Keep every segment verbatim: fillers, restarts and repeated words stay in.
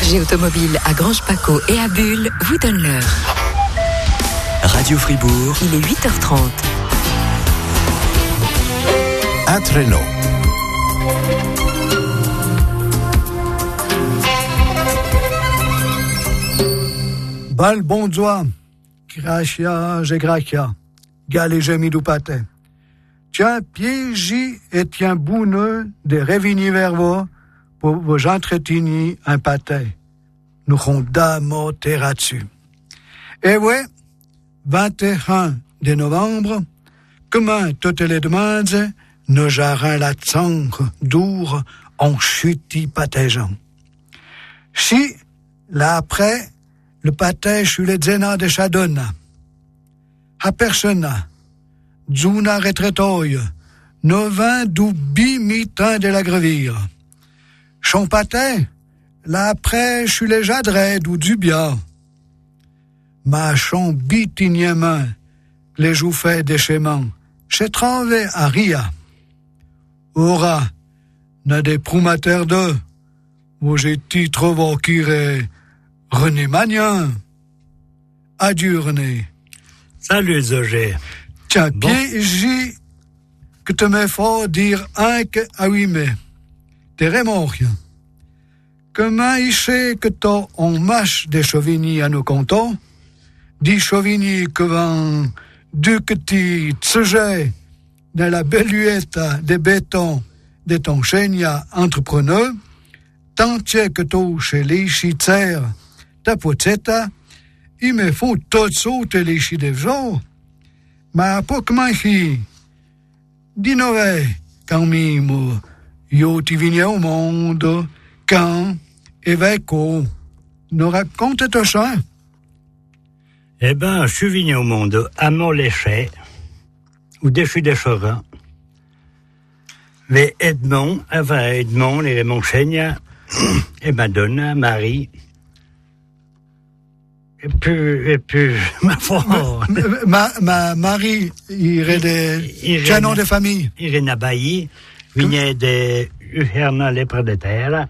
G Automobile à Grange-Paco et à Bulle vous donne l'heure. Radio Fribourg. Il est huit heures trente. Un traîneau. Bal bonjour, gracia, je gracia, galé gemi du pâté. Tiens, piégi et tiens bouneux de révini vers vous pour vous entretenir un pâté. Nous avons d'amour là-dessus. Et ouais, vingt et un de novembre, comme toutes les demandes, nos jarins la tsangre d'our en chuti pâtégeant. Si, là après, le pâté sur les zénas de Chadonna. A persona, zuna retretoy, novin du bimitin de la grevire. Son pâté, là après sur les jadreds ou du bien. Ma chon bitignement, les joues fait des chemins, j'ai trouvé à Ria. Ora, n'a des proumateurs de, où j'ai ti trouvé qu'il René Magnan. Adieu, René. Salut, Zogé. Tiens, bon. Piégi, que te me faut dire un que à huit mai. T'es vraiment rien. Comment il sait que t'as en mâche des chauvigny à nos cantons? Dis chauvigny que van du petit sujet dans la belluette des bétons de ton chénia entrepreneur, tant que t'as chez les chitères ta poteta, il me faut tout sauter les chi de jour. Ma pas comment il dis nové, quand mimo, yo ti vigne au monde, quand, évêco, nous raconte ton chant. Eh ben, je suis venu au monde à Montléchet, ou déchu des Chorins. Mais Edmond, avant Edmond, les Raymond Chenia, et Madonna, Marie, et puis, et puis, ma foi. Ma, ma, Marie, il est des, quel nom de famille? Irène Bailly, venait de Uherna les Prédateurs,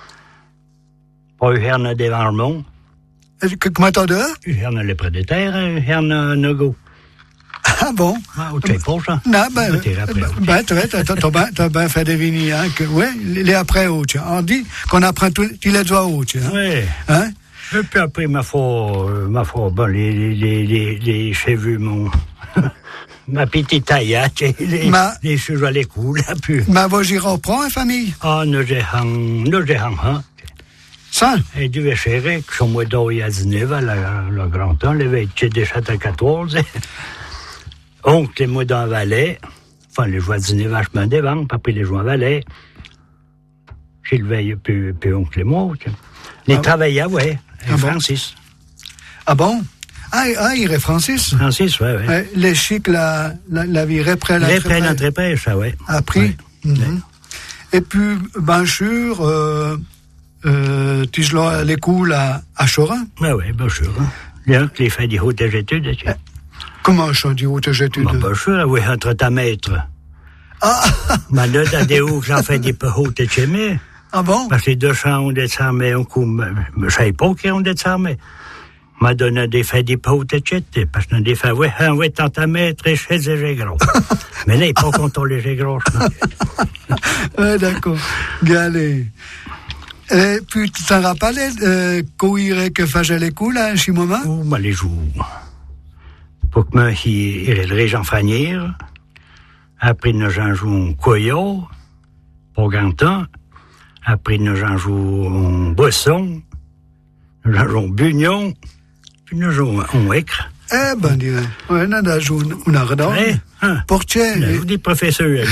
pas Uherna des Varmont. Comment t'as dit? Uherna les Prédateurs, Uherna Nogo. Ah bon? Ah, tu sais pas ça? Non, ben, ben, tu vois, t'as bien fait deviner, hein, que, ouais, les après haut, on dit qu'on apprend tous les doigts haut, hein. Oui. Hein? Et puis après, ma foi, ma foi, bon, les, les, les, les cheveux, mon, ma petite taillette, les, ma, les cheveux à l'écou, là, puis. Ma va j'y reprends, famille? Ah, nous j'ai hang, nous j'ai hang, hein. Ça? Et du véchéré, que son mois d'or, il y a dix-neuf, le, le grand temps, le véché des châtes à quatorze. Oncle, les mois dans Valais, enfin, les joies dix-neuf, vachement des ventes, puis après les joies Valais. J'ai le veille, puis, puis oncle et moi, les ah, travailleurs, ouais. Ah Francis. Bon? Ah bon? Ah, ah, il est Francis? Francis, oui, oui. Euh, les chics, la, la, la vie après l'entreprise. Après l'entreprise, ça, oui. Après? Oui. Mm-hmm. Oui. Et puis, bien sûr, euh, euh, tu joues à l'école à, à Chorin? Oui, oui, bien sûr. Là, tu les fais des hautes études. Euh, comment je dis hautes études? Bon, bien sûr, oui, entre ta maître. Ah! Mais là, t'as des hauts, j'en fais des peu hautes études. Ah bon? Parce que les deux champs ont des armés, un coup, je ne savais pas qu'ils ont des armés. M'a donné des faits des potes, et cetera. Parce que des faits, oui, un, oui, tant à mettre, et chez les gros. Mais là, il n'est pas content, les gros. Oui, d'accord. Galé. Et puis, tu t'en rappelles, euh, qu'on irait que faisait les coups, là, à ce moment? Oh, bah, les jours. Pour que moi, il irait le région Franière. Après, nous en jouons Coyot, pour grand temps. Après, nous en jouons Boisson, nous en jouons Bugnon, puis nous jouons en Écre. Eh ben, dis, ouais, nous en jouons une ardente. Eh, hein? Portier. Les vous des professeurs.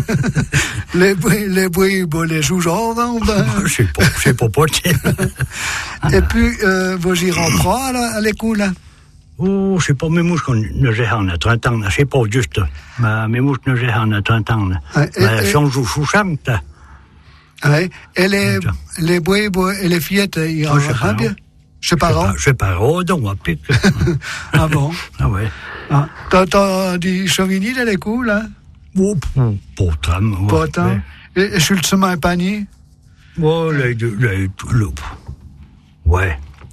les bruits, les bruits, bon, les joues genre, ben. Je sais pas, je sais pas portier. Et puis, euh, vous y rentrez à l'école, là? Oh, je sais pas, mes mouches, nous j'ai en a trente ans, je sais pas juste, mais mes mouches, nous j'ai en a trente ans, mais si on joue sous chante, ouais. Et les, les bois, et les fillettes, ils en ont bien? Chez parents? Chez parents, donc, on pique. Ah bon? Ah ouais. Ah. T'as, t'as dit Chauvigny dans les coups, là? Oh, pas tant. Pas tant. Et, et Schultzema et Panier? Oh, le, le, le, le, Ouais.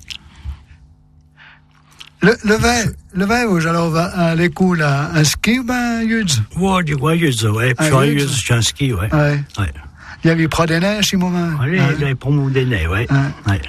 Le, le vin, le vin, alors, à l'école, un ski ou ben, yuds? Ouais, du ouais, yuds, ouais. Puis, Ah, ouais, yuds. yuds, j'ai un ski, ouais. Ouais. Ouais. Il y avait pas des neiges, ce moment. Ouais, Ouais. les promos des nez, ouais. Ouais. Ouais.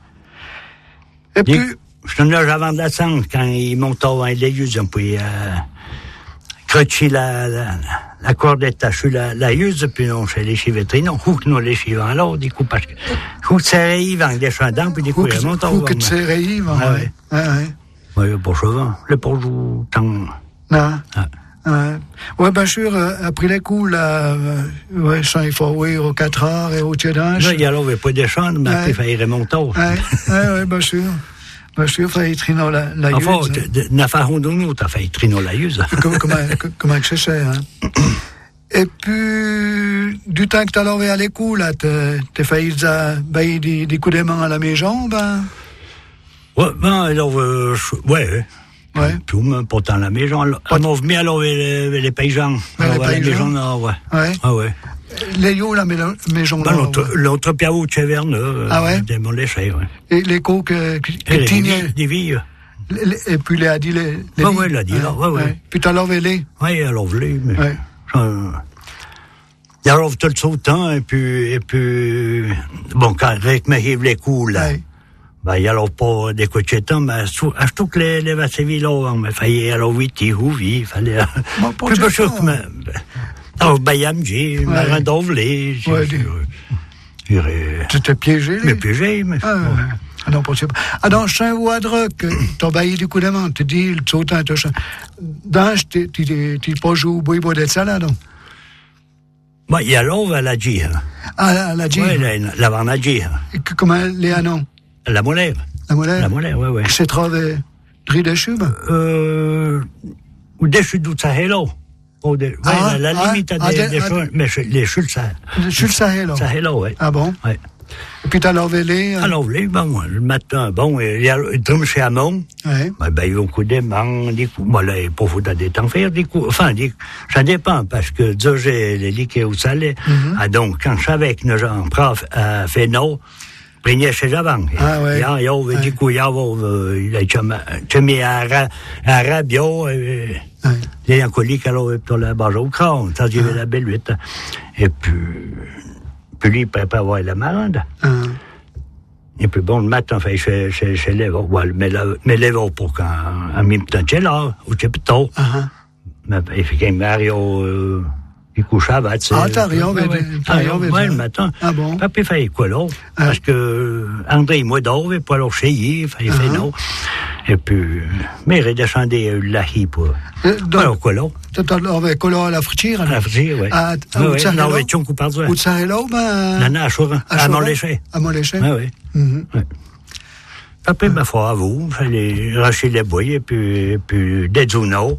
Et Puis, puis, je te nage avant de la sang, quand ils montent au vin, les yuds, on pouvait, euh, crocher la, la, la cordette, tacher la, la yuds, puis on chez les chivétrines, on coupe nous les chivants, alors, du coup, parce que, coupe serré, ils vendent des chandans, puis du coup, ils montent au faut que vin. tu sais rire, Ah, ouais. ouais. Ouais, ouais. Ouais, pour chevant. Le pour jour, tant. Non. Ah. Ouais. Ouais, bien sûr, euh, après les coups, là, euh, ouais, ça, il faut oui, aux quatre heures et au tiédage. Là, il y avait pas de chant, mais Ouais. après, il fallait remonter. Ouais, ouais, ouais, bien sûr. Bien sûr, il fallait triner la, la Enfin, yuze. n'a pas honte de nous, t'as fait trino la yuze. Comment, comment, comment que c'est, hein? Et puis, du temps que t'as lavé à l'école, là, t'as, t'as failli euh, bailler des, des coups de main à la maison, ben? Ouais, ben, alors, euh, je- ouais. Ouais. Puis, même, pourtant, la maison, on a mis alors les, les paysans. Ouais, les Alors, la paysans. maison, là, ouais. Ouais. Ah, ouais. Les yo, la maison, maison Ben, là, l'autre, ouais. l'autre piao de Cheverneux. Ah ouais? Des moléchés, ouais. Et les coups que, que, que Et les tignait. vies, des vies. Les- les- Et puis les a dit les. les Ouais, vies. ouais, il a dit, là, ouais, ouais. Puis t'as lavé les. Ouais, alors, voulez, mais. Ouais. Euh, il arrive tout le sautant, et puis, et puis, bon, quand avec me rive les coups, là, Ouais. ben, il y a pas des cochettons, mais à tout que les, les vassevilo, hein, mais fallait, alors, vite, il rouvi, il fallait, Bon, pas plus de peu ça. sûr que, alors, bayamji, marin d'ovlé, Ouais, des- Tu t'es piégé, les. mais piégé, mais, Ah, ouais. Ah non, pas sûr. Ah non, je sais où à que t'as baillé du coup de main, tu dis, le sautant, tu sais. Dans, tu t'es pas joué au bois de salade, non? bon, il y a l'ove à la G, hein. Ah, la, la G. Ouais, la, la varna G, hein. Et que- Comment les anons? La molaire, La molette? la molaire, ouais, ouais. C'est trouvé dri de chube? Euh, ou des chutes d'où ça hello. Oh, des, ouais, Ah, la, la ah, limite à ah, des, des- des ah, choses, mais che- les chutes, ça, Je suis le Sahel, là. ça hello, ouais. Ah bon? Ouais. Et puis t'as lavé les. euh, Alors, les, ben, moi, le matin, bon, il y a le drum chez Amon, Ouais. ben, ben, ils vont coups des mains, des coups, bon, là, pour vous des temps faire, des coups, enfin, des, ça dépend, parce que, déjà, j'ai les liqueurs au salé, Mhm. ah, donc, quand je savais que nos gens, prof, euh, fait non, prignait chez avant. Ah, ouais. Il y a, il y a, Ouais. du coup, il y a, euh, il a, tu mis un ra, un rabio, euh, Ouais. il y a un colique, alors, pour la barge au crâne, ça, j'ai Ah. la belle huit. Et puis, puis lui, il prépare à voir la marande. Ah. Et puis bon, le matin, fait, chez, chez, chez les veaux, ouais, mais la, mais les veaux pour qu'un, un même temps, c'est là, ou c'est plutôt. Ah, ah. Mais, il fait qu'un Mario, euh, il couche à battre. Ah, t'as rien, ouais, mais- ouais. t'as Ah, rien, mais- ouais, le matin. Ah bon? Puis il fait quoi, là? Ah. Parce que, André, moi, d'or, et puis alors, chez lui, il fait, Ah. fait non. Et puis, mais il redescendait euh, la hi, pour. Euh, donc- Alors, quoi, là? T'as lavé color à la friture, À alors? la friture, ouais. Ah, ah, Ouais, au ouais, Tsarelo? non, ouais, tu coup par Ou de Sahelo, ben. Non, non, à Chorin, à Chorin? Montléché. À Montléché? Ouais, ouais. Mhm. Après, ma foi, à vous, il fallait racher les bois, et puis, et puis des zonos.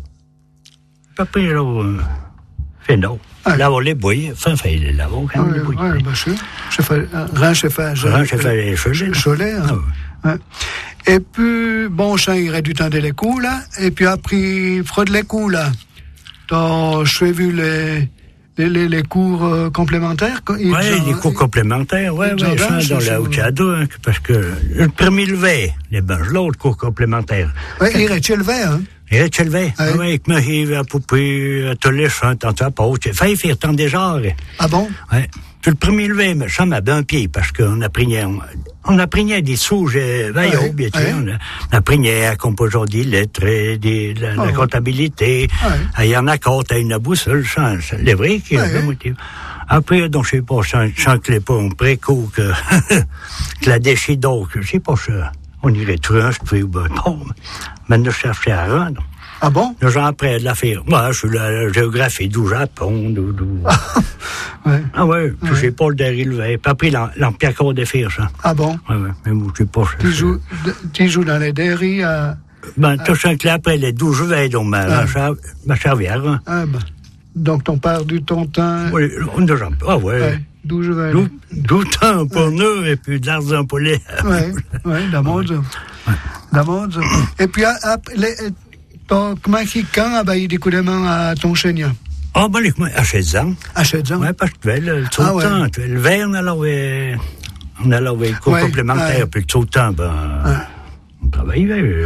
Après, là, euh, fait non. Ah. Là, on les bois, enfin, fait les lavons, quand même, Ouais, les bois. ouais, bien sûr. J'ai fait, euh, rien, j'ai fait. j'ai- Rien, j'ai fait les cholets, là. Cholet, hein. Ah, Ouais. Et puis, bon, ça irait du temps de les coups, là. Et puis après, Freud les coups, là. T'as, j'ai vu les, les, les, les cours euh, complémentaires. quoi. Ils Ouais, ont- des cours complémentaires, ouais, ils ont ouais, ça, vache, dans ça, la ça. Ouchado, hein, parce que le premier levé, les benches, l'autre cours complémentaire. Ouais, il irait chez le vert, hein. Il est élevé, Ouais. ouais, avec ma hive, à poupée, à te lécher, un temps, à poche. Fait faire tant déjà, ouais. Ah bon? Ouais. Puis le premier levé, mais ça m'a bien pied, parce qu'on apprenait, on, on apprenait des sujets vaillants, Ouais, bien sûr. ouais. On, a- on apprenait à composer des lettres, et des, la, la Oh. comptabilité. Ouais. Il y en a quand à une boussole, ça, ça, les vrais qui Ouais. ont motif. Après, donc, je sais pas, je chantais pas un préco que, que la déchire d'or, que je sais pas, ça, on irait trouver un cheveu, ben, bon, maintenant, je cherchais à rendre. Ah bon? Le genre après de l'affaire. Moi, je suis la, la géographie du Japon, du, du... Ouais. Ah ouais, je Ouais. sais pas le dérivé. Pas pris l'em- l'Empire Corps des Fers, ça. Ah bon? Ouais, ouais, mais moi, je sais pas. Tu je- joues, tu joues dans les dairies à, Ben, tout ça que là, après les douze juillet, donc, ma, Ah. ma, char- ma charvière, hein. ah ben. Donc, ton père du ton temps. Oui, on a jamais. Ah ouais. Ouais. D'où je vais. D'où d'où temps pour nous, et puis de l'argent pour les. Ouais, ouais, la mode. La mode. Et puis, à- après, les, ton, comment qui, quand a baillé des coups de main à ton chien? Ah, ben, les, à seize ans. À seize ans? Ouais, parce que tu vois, le, tout Ah le ouais. temps, tu vois, le verne, alors, ouais, On allait avec les cours ouais, complémentaires, ouais. puis tout le temps, ben, Ouais. on travaillait. Euh, Ouais.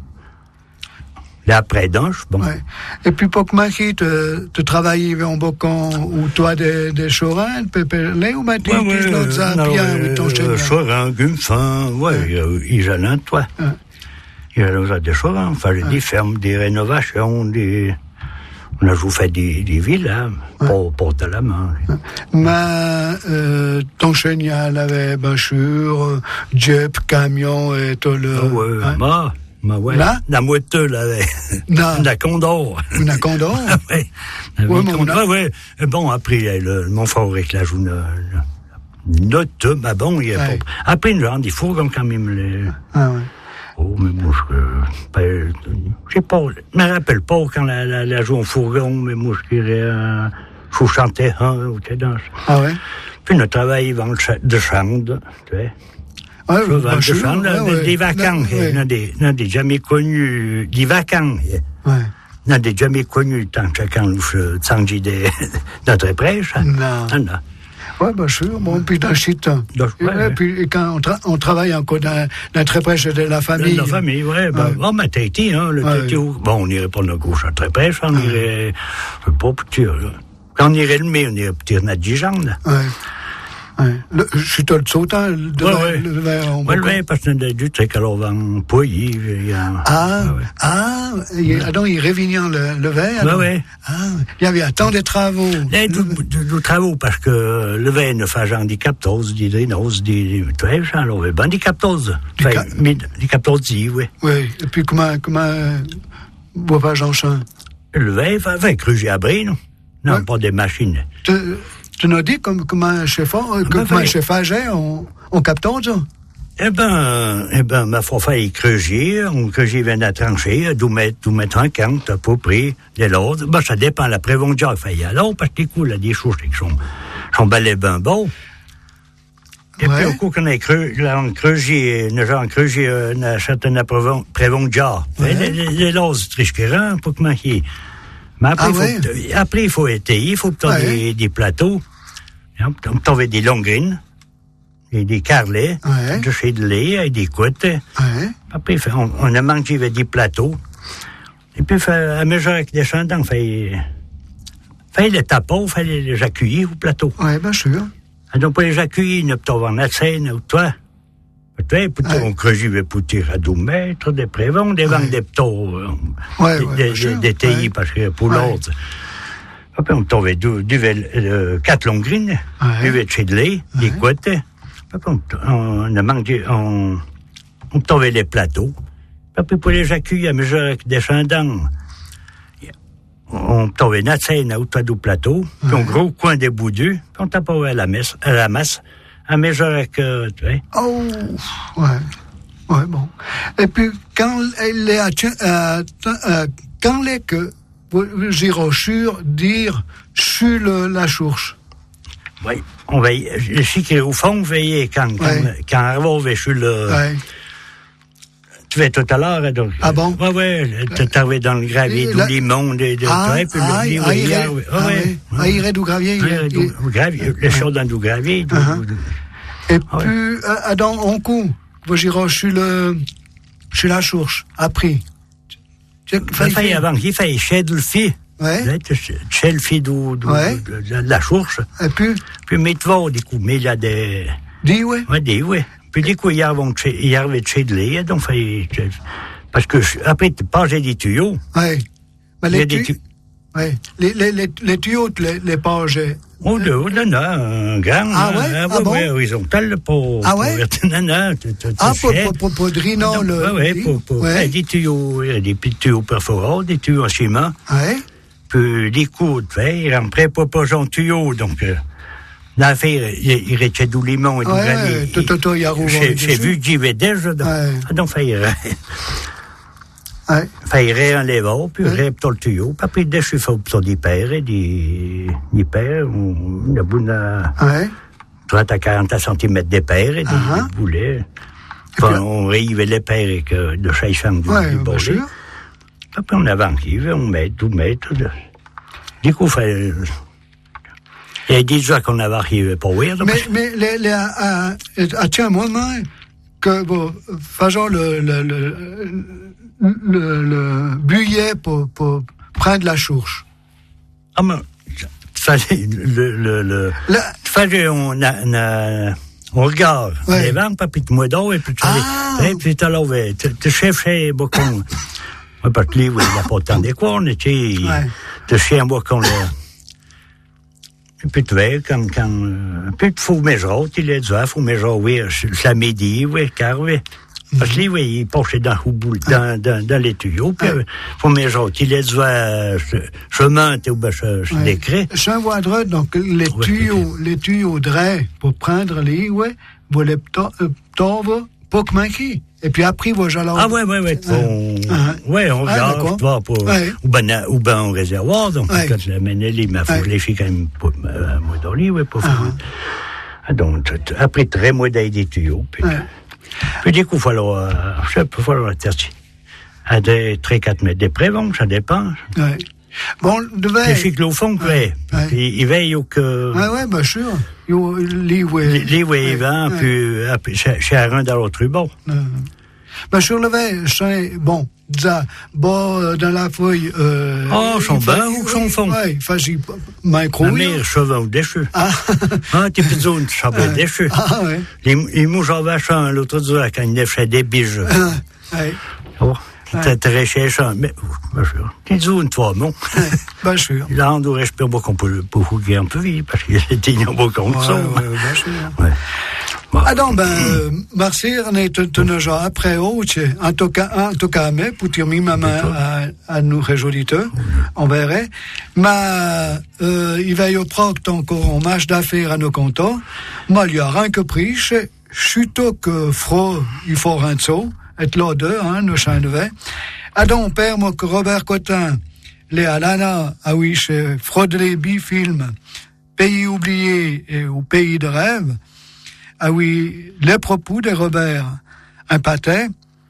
Là, après danse, bon. Ouais. Et puis, pour que tu te travailles en Bocan, ou toi, des, des chorins, Pépelé, ou Mathis, Ouais, ouais, tu l'autres, ça, non, bien, ouais, ou ton chien. euh, Chorin, Gumfin, ouais, Ouais. il y en a, toi. Ouais. Il y en a des Chorins, enfin, Ouais. des fermes, des rénovations, des... On a joué fait des, des villas, Ouais. pour porter la main. Mais, euh, ton chien, il avait, bien sûr, Jeep, camion, et tout le. Ah ouais, hein? bah, bah ouais. Là? La moiteux, là, Non. la Condor. Une à Condor. ouais. La Ouais, vie mais on Condor, a- ouais, ouais. Et bon, après, le, mon frère réclame une, une note, bah bon, il y a Ouais. pas... Après, une genre, des fourgons quand même, les... Ah ouais. Oh, mais moi, je, ben, je sais pas, je me rappelle pas quand la, la, la joue en fourgon, mais moi, je dirais, euh, je chantais un ou quelque chose. Ah ouais. Puis, on travaillait dans le cha- de chambre, tu sais. Ouais, Je vends bien de sûr, chambre, ouais, des, ouais. des vacances, Ouais. on a des, on a des jamais connus, des vacances. Ouais. On a des jamais connus, tant que chacun nous s'engie des, notre prêche. Non. Ah, non. Ouais, bien sûr. Bon, puis dans le site. Donc, Et, ouais, ouais, ouais. puis et quand on, tra- on travaille encore dans, dans très près de la famille. La famille, ouais. Ben, Ouais. bon, ma tête, hein, le Ouais. tété, bon, on irait pas de gauche à très près, on irait, je sais pas, petit, là. Quand on irait le mai, on irait petit à Dijon, là. Ouais. Ouais. Le, je suis tout le sautant, le, Ouais, ouais. le, le verre en Ouais, Bocan. ouais, parce qu'on a du truc, alors, on poyer, il y a... Ah, ouais, ouais. ah, il, ah donc il révignait le, le verre. Ouais, donc. ouais. Ah, il y avait tant de travaux. Là, du, du, du travaux, parce que le vin ne fait handicap dose, des drénoses, des, tu vois, alors, ben, handicap dose. Du Enfin, ca- mais, handicap dose, oui. Oui, et puis comment, comment, euh, bois pas Jean Chan. Le vin, fait, fait cruger à bris, non? Non, Ouais. pas des machines. Tu, tu nous dis comme, comment un chef, euh, ben, comment un fait- chef agait, on, on capte ça. Eh ben, eh ben, ma foi, fait creuser, on creuser vient à trancher, d'où mettre, d'où mettre un camp, à peu près, de l'autre. Ben, ça dépend, la prévention, il fait y alors, parce que, écoute, là, des choses qui sont, sont balais ben bon. Et Ouais. puis, au coup qu'on a creux, là, on creusé, nous avons creusé, euh, une certaine prévention. Ouais. Les, les, les loses tricherantes, pour que m'en y ait. Mais après, Ah il faut, ouais. que- après, il faut étayer, il faut que tu Ouais. des, des plateaux. On t'avait des longrines, des, des carlets, Ouais. de chez de lait, et des côtes. Ouais. Après, fait- on, on a mangé avec des plateaux. Et puis, fait, à mesure avec les descendants, on fait, fait les tapots, on fait les, les accueillir au plateau. Ouais, bien sûr. Et donc, pour les accueillir, nous avons la scène, ou toi. Tu vois, Ouais. on creusait pour tirer à deux mètres, des prévents, des vents, Ouais. des ptos, euh, Ouais, des, ouais, des, bien sûr. des taillis, Ouais. parce que pour Ouais. l'autre. Après, on trouvait deux, deux, euh, quatre longrines, Ouais. deux de lait, des Ouais. côtes. Après, on, on a mangé, on, on trouvait les plateaux. Après, pour les accueillir à mesure avec des descendants, on trouvait notre scène à autour du plateau, puis Ouais. un gros coin des boudus, puis on tapait à la messe, à la masse, à mesure avec, euh, tu vois. Oh, ouais. Ouais, bon. Et puis, quand elle est à, euh, euh, quand les que, Girochure dire, sur le, la chourche. Oui, on veille, je sais qu'au fond, veiller quand, quand, Ouais. quand on va sur le, Ouais. tu vas tout à l'heure, donc. Ah bon? Ouais, ouais, tu t'arrivais dans le gravier Et du la- limon, de, de, Ah, ouais, puis ah, le, ah, oui, il oui, est- ah, oui, ah, ouais, ouais. Ah, il est du gravier, il Ouais, est- du- il- du gravier, les choses dans du gravier, du- Uh-huh. du- Et Ah ouais. puis, euh, Adam, on coup, vous j'irai sur le, sur la chourche, après. Tu- tu- il fait avant, il fait chez le fille. Ouais. Chez le fille du, du, Ouais. de, de la source. Et puis, Puis, mais tu vas, du coup, mais il y a des, dis, ouais. ouais, des, ouais. Puis, du coup, il y avait de chez, il y avait de chez de lait, donc, fait, parce que, après, tu passes des tuyaux. Ouais. Mais Il y a les, des tu- tuyaux. ouais. les, les, les, les tuyaux, les, les pages. Oh, de, oh, non, non, un grand. Ah ouais? hein, Ah bon? ouais, horizontal, pour, Ah ouais? pour, non, non, tu, tu, tu Ah, pour, sais. pour, pour, pour Drino, le. Ouais, ouais, pour, pour, ouais. ouais, des tuyaux, euh, des petits tuyaux perforants, des tuyaux en ciment. Ouais. Puis, des coudes, ouais, il rentrait pas pas son tuyau, donc, euh, l'affaire, il, il restait du limon et du Ouais, gravier. ouais, tout, tout, tout, il y a rouvert J'ai dessus. j'ai vu que j'y vais déjà, donc, Ouais. ah, donc, fait, euh, Ouais. fait un lévard, puis Ouais. rêve dans le tuyau, puis après, dès que je fais pour des pères et des, des pères, on, il y a bonne, Ouais. trente à quarante centimètres d'épaire et des, Uh-huh. des boulets. Enfin, puis- on rivait l'épaire avec euh, de chaque femme du, Ouais, du bien bolet. sûr. Après, on avance, on met, tout met, tout. Du coup, fait, Il a dit déjà qu'on avait arrivé pour voir. Mais, mais les, les, à, à, à tiens, moi, moi, que, bon, faisons le, le, le, le, le buillet pour, pour prendre la chourche. Ah, mais, fallait, le, le, le, la... fallait, on a, on a, on regarde, ouais. Les ventes, puis tu me donnes, et puis tu ah. et puis tu l'as, tu chef chez beaucoup. Parce que lui, il n'a pas tant de quoi, on était, tu sais, un beaucoup, et puis tu vois, quand, quand, puis il faut mesurer, il est déjà, il faut mesurer, oui, la midi, oui, car, oui. Parce que lui, oui, il penchait dans, dans, dans, dans les tuyaux, puis il faut mesurer, il est déjà, je monte ou je, je décris. Je vois donc les tuyaux, les tuyaux de pour prendre les, ouais, vous les tordre, pour que manquer. Et puis après, vous allez... Ah, ouais, ouais, ouais. On, ah, ouais, on regarde, ah, tu vois, pour, ouais. ou ben, ou ben, au réservoir, donc, ouais. Quand je l'amène, il m'a fait les filles quand même, pour, euh, moi, dans lui, ouais, pour faire. Ah. Donc, après, très mois d'ail des tuyaux, puis, ouais. Puis, du coup, il faut falloir, je sais pas, il faut falloir la tertier. À des, très quatre mètres de prévent, ça dépend. Ouais. Bon, de veille. Les filles, au fond, ouais. Ouais. Puis, il veille au que. Ah, ouais, bien sûr. Les, ouais. Les, ouais, il va, puis, chez un dans l'autre ruban. Ben, sur le veille, c'est, bon, ça, bon, dans la feuille, euh. Oh, son bain ou son fond? Ouais, il fait, micro. Ma mère, cheveux déchus. Ah. Ah, t'es plus zone, cheveux déchus. Ah, ouais. Les mouches en vachant, l'autre jour, quand il déchait des biges. Ah, ouais. Oh. T'es très cher, mais, bien sûr. T'es zone, toi, non? Bien sûr. Là, on doit respirer beaucoup pour fouiller un peu vite, parce qu'il était beaucoup comme ça. Ouais, bien sûr. Ouais. Ah non, ben, euh, merci, on est tenu après, oh, en tout cas, en tout cas, mais, pour tirer ma main à, à nous réjouir, on verrait. Mais, euh, il va y avoir encore un match d'affaires à nos comptants. Moi, il y a rien que pris, je suis tout que fro, il faut rien de ça, être là deux, hein, nos chaînes de verre. Ah donc, père, moi, que Robert Cotin, les Alana, ah oui, chez Frodley Bifilm, Pays oublié et au Pays de rêve. Ah oui, les propos de Robert, un pâté,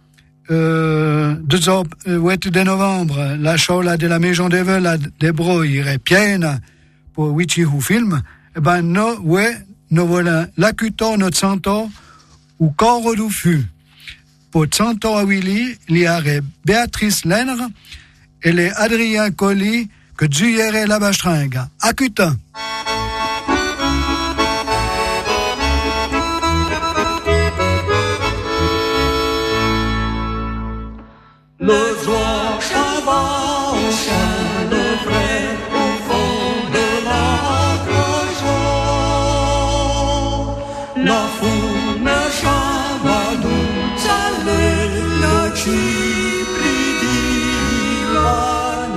euh, deux ans, euh, ouais, de novembre, la chola de la maison des Veules, des Broyes, irait pienne, pour Wichihu film, eh ben, no, ouais, nous voilà, l'accutant notre centaure, ou corps du fût. Pour centaure à Willy, il y aurait Béatrice Lenre, et les Adrien Colli, que Dieu irait la bastringue. Accutant. Le soir, ça va au sein de vrai, au fond de la maison. La foule, ça va nous saler, le chipri dit la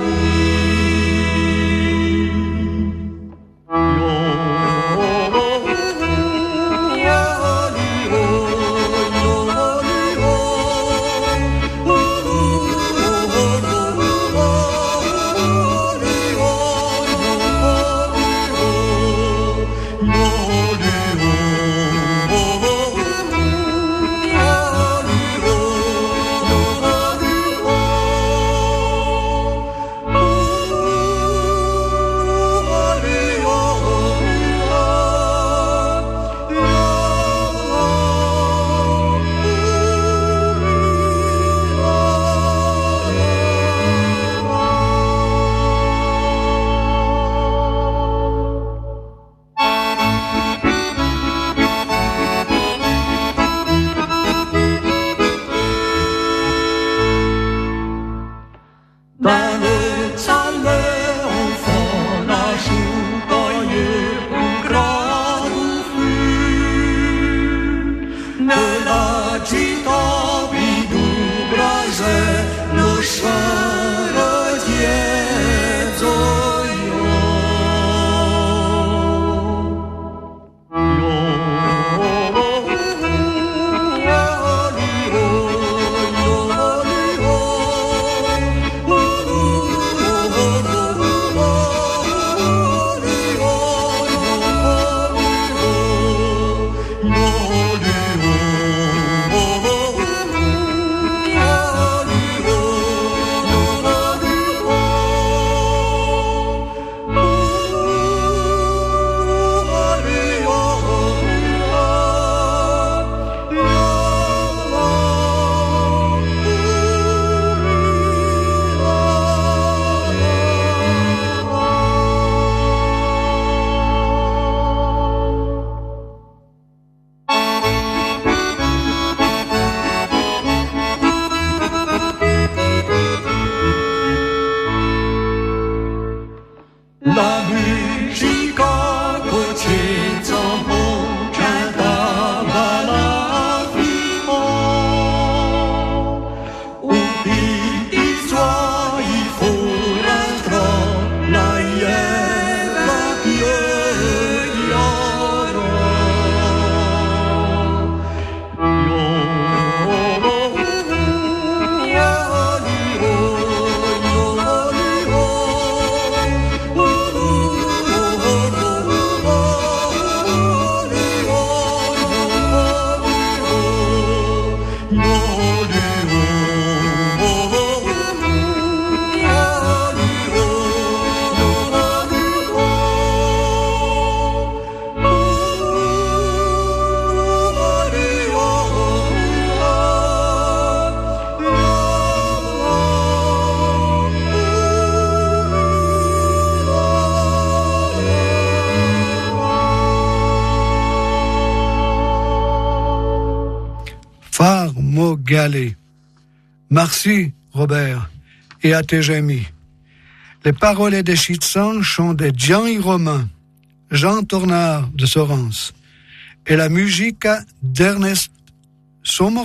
Farmogalé. Merci, Robert, et à tes gémis. Les paroles des Chitsan sont des Jean Romain, Jean Tornard de Sorens, et la musique d'Ernest Sommer,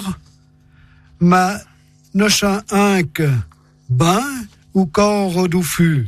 ma ne chant un que ben ou corps doufu,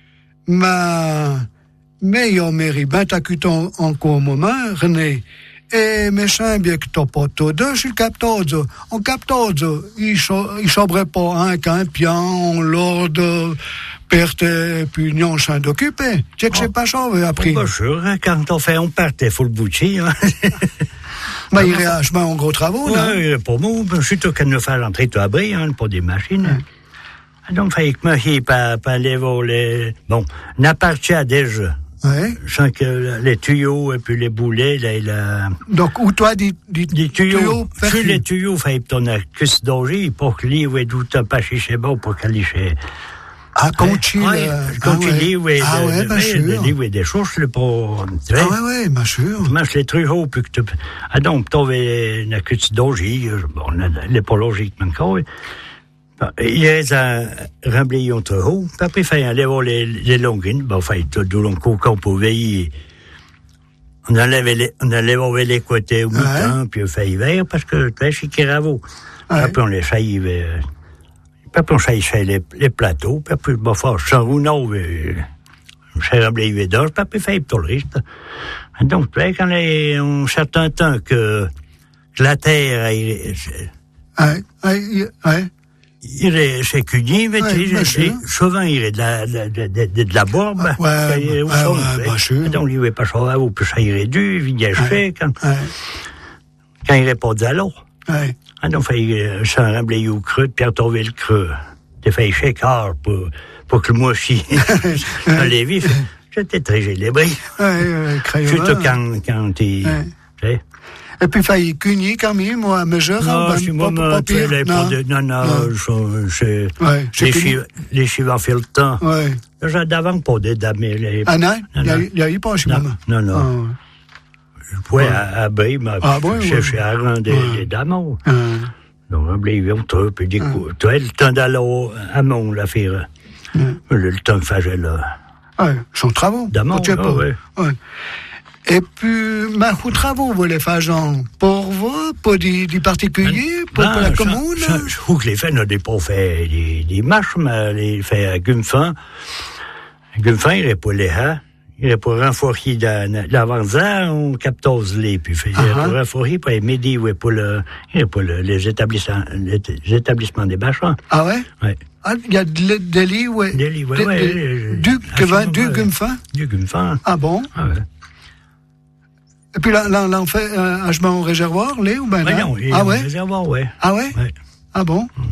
ma meilleur mairie, ben t'accuton encore moment, René, e méchant bien que t'as pas tout deux, je captozo, on captozo, il sobrait pas un qu'un pion, l'ordre, perte, puis non, champ d'occupé. Tu sais que c'est pas ça, après. Pas sûr, hein, quand on fait, on partait, faut le boucher, hein. Mais il réagit en gros travaux, là. Oui, pour moi, surtout quand nous faisons l'entrée tout abri, hein, pour des machines. Ouais. Donc, il fallait que moi, il pas, pas les voler. Bon, n'appartient déjà. Ouais. Sans que les tuyaux et puis les boulets, là, il a... Donc, où toi, des, des, des tuyaux, tuyaux plus les tuyaux, il fallait que ton accuse d'orgie pour que l'île, ouais, d'où t'as pas chez bon, pour qu'elle y chez... Ah, Conchi, oui, Conchi, oui, ah ouais, bien sûr. Oui, oui, des choses, le pour... Ah ouais, ouais, bien sûr. Tu manges les trucs hauts, puis que tu... Ah donc, tu avais une accuse d'orgie, bon, n'est pas logique, mais encore, il y a un remblayé trop haut, puis après, il fallait aller voir les, les longuines, bon, il fallait tout le long qu'on pouvait y... On enlevait les, on enlevait les côtés au mouton, ouais. Puis il fait hiver, parce que, tu sais, chez Kiravo. Ouais. Après, on les chaillait, puis après, on chaillait les, les plateaux, puis après, bon, fort, sans vous, non, mais, j'ai remblayé d'or, puis après, il fallait tout le reste. Donc, tu sais, quand il y a un certain temps que, que la terre, il, ouais, ouais, ouais. Il est chez Cugny, mais ouais, tu sais, souvent il est de la, de, de, de, de la bourbe. Ouais, ouais, ouais, ouais, sûr. Donc, il n'est pas chaud, ou plus ça irait dû, il vient ouais, quand, ouais. Quand il répond à l'eau. Ouais. Donc, il fallait s'en remblayer au creux, puis retrouver le creux. Il fallait chécard pour, pour que moi aussi, dans les vies, j'étais très gélébré. Ouais, ouais, crayon. Surtout quand, quand il, ouais. Tu sais. Et puis, il fallait cugner quand même, moi, à mesure. Non, ben, si moi, pas, pas non. De, non, non, non. Je, ouais, les, chi, les chivas fait le temps. Ouais. J'ai d'avant pas des dames. Les... Ah non? Il n'y a eu pas chez moi. Non, non. Ah, ouais. Je pouvais ouais. à, à Bay, mais ah, bon, chercher ouais. à rendre des, ouais. des dames. Ah. Donc, on blé, on te, puis du coup, tu as le temps d'aller à Mont, la faire. Ouais. Le, le temps que faisait là. Ouais, son travaux. D'amont, ah, ouais. Ouais. Et puis, ma vous travaux, vous les faites pour vous, pour des, des particuliers, pour, ben, pour la commune? Je trouve que les faits n'ont pas fait des, des marches, mais les faits à Gumfan. Gumfan, il est pour les ha. Il est pour renforcer l'avant-zan, on quatorze les, puis il est pour renforcer, pour les midi, ouais, pour le, il est pour le, les établissements, les établissements des bâchons. Ah ouais? Ouais. Ah, il y a des lits, ouais. Des lits, ouais, ouais. Du, du Gumfan? Du Gumfan. Ah bon? Ah ouais. Et puis là, là, là on fait un euh, achement au réservoir, les ou ben là? Non, ah ouais? Réservoir, ouais. Ah ouais? Ouais. Ah bon? Ouais.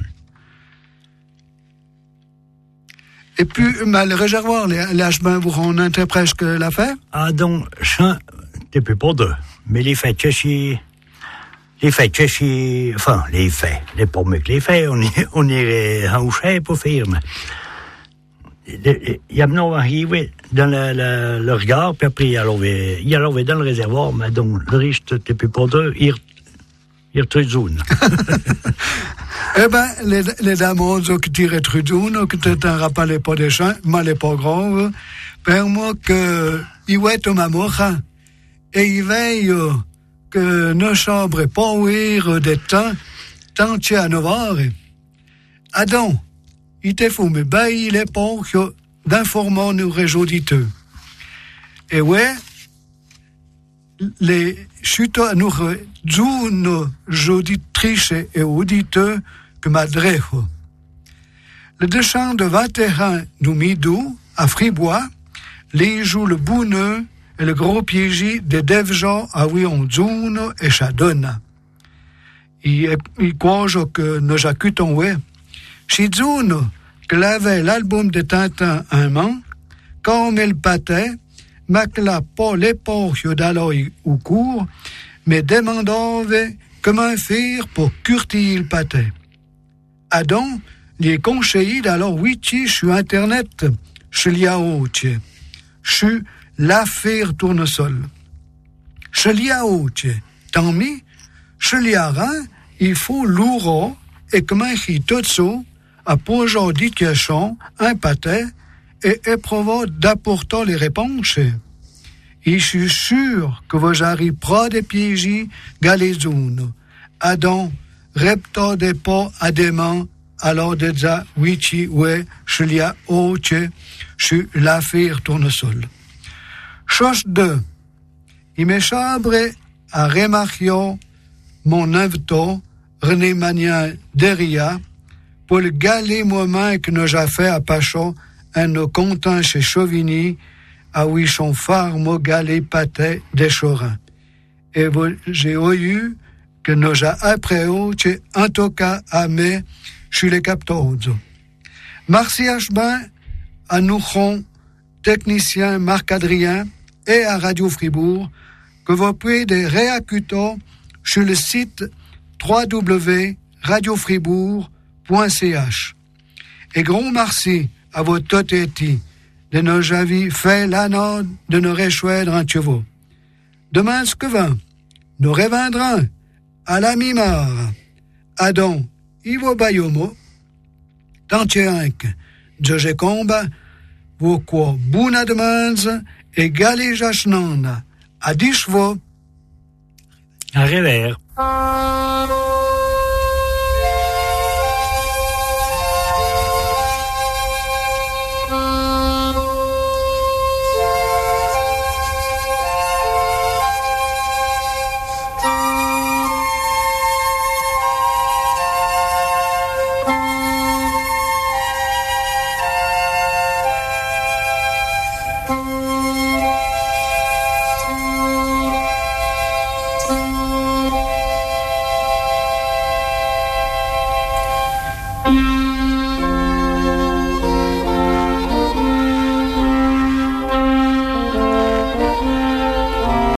Et puis, mais le réservoir, l'achement, vous rendez presque l'affaire? Ah donc, ça, depuis pas deux. Mais les faits que si, les faits que si, enfin, les faits, les pas mieux que les faits, on, on irait en oucher pour faire, mais. Il y a maintenant arrivé dans le, le, le regard, puis après il y a levé, il y a levé dans le réservoir, mais donc le risque depuis pas deux, il il retrouve zone. Eh ben, les, les dames qui tirent trudune, qui te t'en rappellent pas des champs, mal et pas grave, per moi que, il ouais ton mamocha, et il veille que nos chambres pas ouïr des temps, tant tu à novare. Adon, il te faut me bailler l'époque d'informant nos réjoditeux. Et ouais, les chutes à nous nos joditrices et auditeurs que m'adresse. Le déchant de vingt et un nous midou, à Fribois, les joues le bouneux et le gros piégis des devgens à Wionzuno et Chadonna. Il, il croit que nous accutons, ouais. Shizuno, que l'avait l'album de Tintin un man, comme il pâtait, macla pas l'époque d'alloy ou court, mais demandant comment faire pour curtir le pâté. Adon, les conseillers d'alors wichi sur Internet, chez Liaoche, chez l'affaire tournesol. Chez Liaoche, tant mis, chez Liarin, il faut l'ouro et comment il tout ça, à poser des questions, un pâté, et éprouver d'apporter les réponses. Et je suis sûr que vous arrivez près des pièges galézounes. Adon, repta des pas à des mains, alors de ça, wichi, ouais, je l'y a oche, je suis l'affaire tournesol. Chose deux, il me chabre à remarquer mon invito, René Magnin Deria, pour le galet moment que nous avons fait à Pachon, un nos contents chez Chauvigny, à où son phare mo galet pâté des chorins. Et j'ai eu que nous avons après chez en tout cas à me, chez les capteurs. Merci Hachebin, à nous, technicien Marc-Adrien, et à Radio Fribourg, que vous pouvez des réacuter sur le site w w w point radio fribourg point c h. Et grand merci à vos totétis de nous avoir fait l'honneur de nous réchouer en chevaux. Demain, ce que va, nous reviendrons à la mi-mare. Adon, Ivo Bayomo, Tantiank, Djoge Comba, vos quoi, Bouna Demans, et Galé Jachnanda, à dix chevaux. À revers.